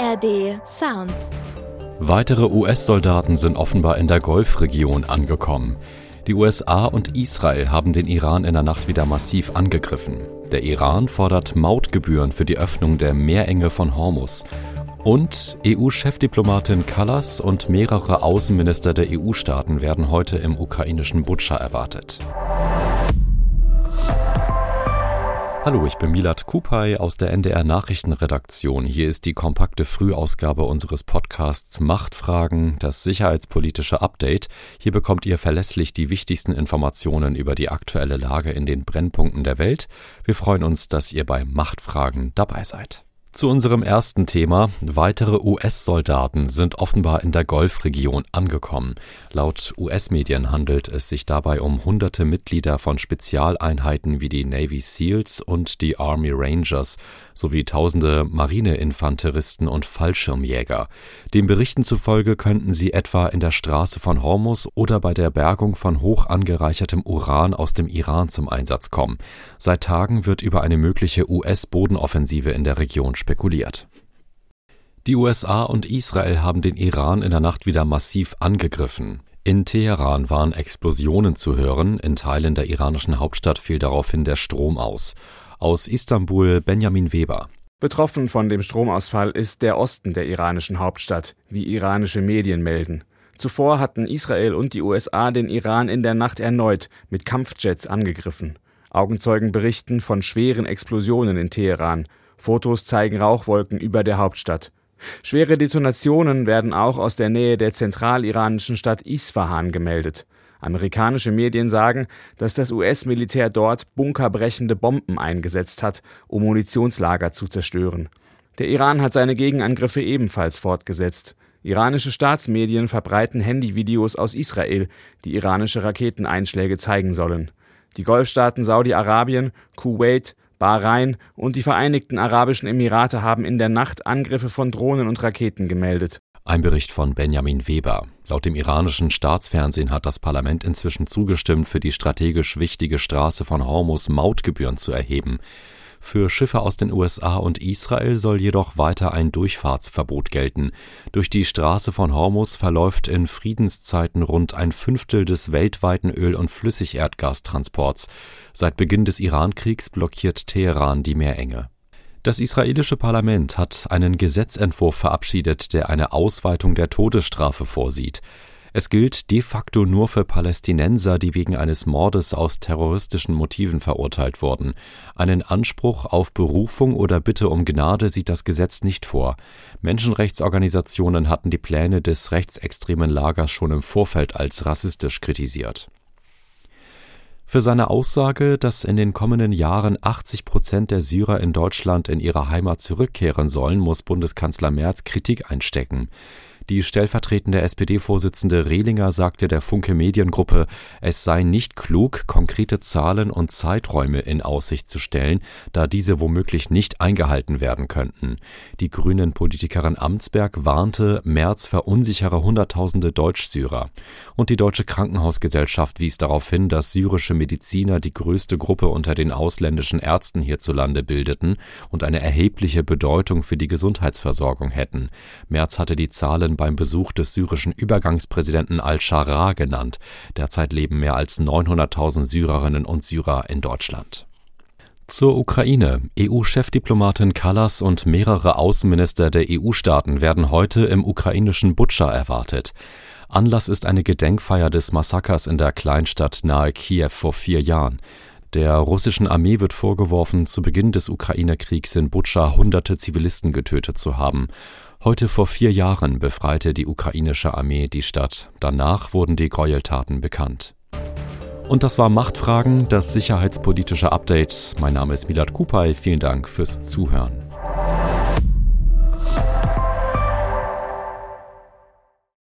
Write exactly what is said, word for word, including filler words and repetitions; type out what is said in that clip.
A R D Sounds. Weitere U S-Soldaten sind offenbar in der Golfregion angekommen. Die U S A und Israel haben den Iran in der Nacht wieder massiv angegriffen. Der Iran fordert Mautgebühren für die Öffnung der Meerenge von Hormuz. Und E U-Chefdiplomatin Kallas und mehrere Außenminister der E U-Staaten werden heute im ukrainischen Butscha erwartet. Hallo, ich bin Milad Kupay aus der N D R-Nachrichtenredaktion. Hier ist die kompakte Frühausgabe unseres Podcasts Machtfragen, das sicherheitspolitische Update. Hier bekommt ihr verlässlich die wichtigsten Informationen über die aktuelle Lage in den Brennpunkten der Welt. Wir freuen uns, dass ihr bei Machtfragen dabei seid. Zu unserem ersten Thema. Weitere U S-Soldaten sind offenbar in der Golfregion angekommen. Laut U S-Medien handelt es sich dabei um hunderte Mitglieder von Spezialeinheiten wie die Navy SEALs und die Army Rangers sowie tausende Marineinfanteristen und Fallschirmjäger. Den Berichten zufolge könnten sie etwa in der Straße von Hormuz oder bei der Bergung von hoch angereichertem Uran aus dem Iran zum Einsatz kommen. Seit Tagen wird über eine mögliche U S-Bodenoffensive in der Region spekuliert. Die U S A und Israel haben den Iran in der Nacht wieder massiv angegriffen. In Teheran waren Explosionen zu hören, in Teilen der iranischen Hauptstadt fiel daraufhin der Strom aus. Aus Istanbul Benjamin Weber. Betroffen von dem Stromausfall ist der Osten der iranischen Hauptstadt, wie iranische Medien melden. Zuvor hatten Israel und die U S A den Iran in der Nacht erneut mit Kampfjets angegriffen. Augenzeugen berichten von schweren Explosionen in Teheran. Fotos zeigen Rauchwolken über der Hauptstadt. Schwere Detonationen werden auch aus der Nähe der zentraliranischen Stadt Isfahan gemeldet. Amerikanische Medien sagen, dass das U S-Militär dort bunkerbrechende Bomben eingesetzt hat, um Munitionslager zu zerstören. Der Iran hat seine Gegenangriffe ebenfalls fortgesetzt. Iranische Staatsmedien verbreiten Handyvideos aus Israel, die iranische Raketeneinschläge zeigen sollen. Die Golfstaaten Saudi-Arabien, Kuwait, Bahrain und die Vereinigten Arabischen Emirate haben in der Nacht Angriffe von Drohnen und Raketen gemeldet. Ein Bericht von Benjamin Weber. Laut dem iranischen Staatsfernsehen hat das Parlament inzwischen zugestimmt, für die strategisch wichtige Straße von Hormuz Mautgebühren zu erheben. Für Schiffe aus den U S A und Israel soll jedoch weiter ein Durchfahrtsverbot gelten. Durch die Straße von Hormuz verläuft in Friedenszeiten rund ein Fünftel des weltweiten Öl- und Flüssigerdgastransports. Seit Beginn des Irankriegs blockiert Teheran die Meerenge. Das israelische Parlament hat einen Gesetzentwurf verabschiedet, der eine Ausweitung der Todesstrafe vorsieht. Es gilt de facto nur für Palästinenser, die wegen eines Mordes aus terroristischen Motiven verurteilt wurden. Einen Anspruch auf Berufung oder Bitte um Gnade sieht das Gesetz nicht vor. Menschenrechtsorganisationen hatten die Pläne des rechtsextremen Lagers schon im Vorfeld als rassistisch kritisiert. Für seine Aussage, dass in den kommenden Jahren achtzig Prozent der Syrer in Deutschland in ihre Heimat zurückkehren sollen, muss Bundeskanzler Merz Kritik einstecken. Die stellvertretende S P D-Vorsitzende Rehlinger sagte der Funke Mediengruppe, es sei nicht klug, konkrete Zahlen und Zeiträume in Aussicht zu stellen, da diese womöglich nicht eingehalten werden könnten. Die Grünen-Politikerin Amtsberg warnte, Merz verunsichere Hunderttausende Deutsch-Syrer. Und die Deutsche Krankenhausgesellschaft wies darauf hin, dass syrische Mediziner die größte Gruppe unter den ausländischen Ärzten hierzulande bildeten und eine erhebliche Bedeutung für die Gesundheitsversorgung hätten. Merz hatte die Zahlen beim Besuch des syrischen Übergangspräsidenten al-Sharaa genannt. Derzeit leben mehr als neunhunderttausend Syrerinnen und Syrer in Deutschland. Zur Ukraine. E U-Chefdiplomatin Kallas und mehrere Außenminister der E U-Staaten werden heute im ukrainischen Butscha erwartet. Anlass ist eine Gedenkfeier des Massakers in der Kleinstadt nahe Kiew vor vier Jahren. Der russischen Armee wird vorgeworfen, zu Beginn des Ukraine-Kriegs in Butscha hunderte Zivilisten getötet zu haben. Heute vor vier Jahren befreite die ukrainische Armee die Stadt. Danach wurden die Gräueltaten bekannt. Und das war Machtfragen, das sicherheitspolitische Update. Mein Name ist Milad Kupay. Vielen Dank fürs Zuhören.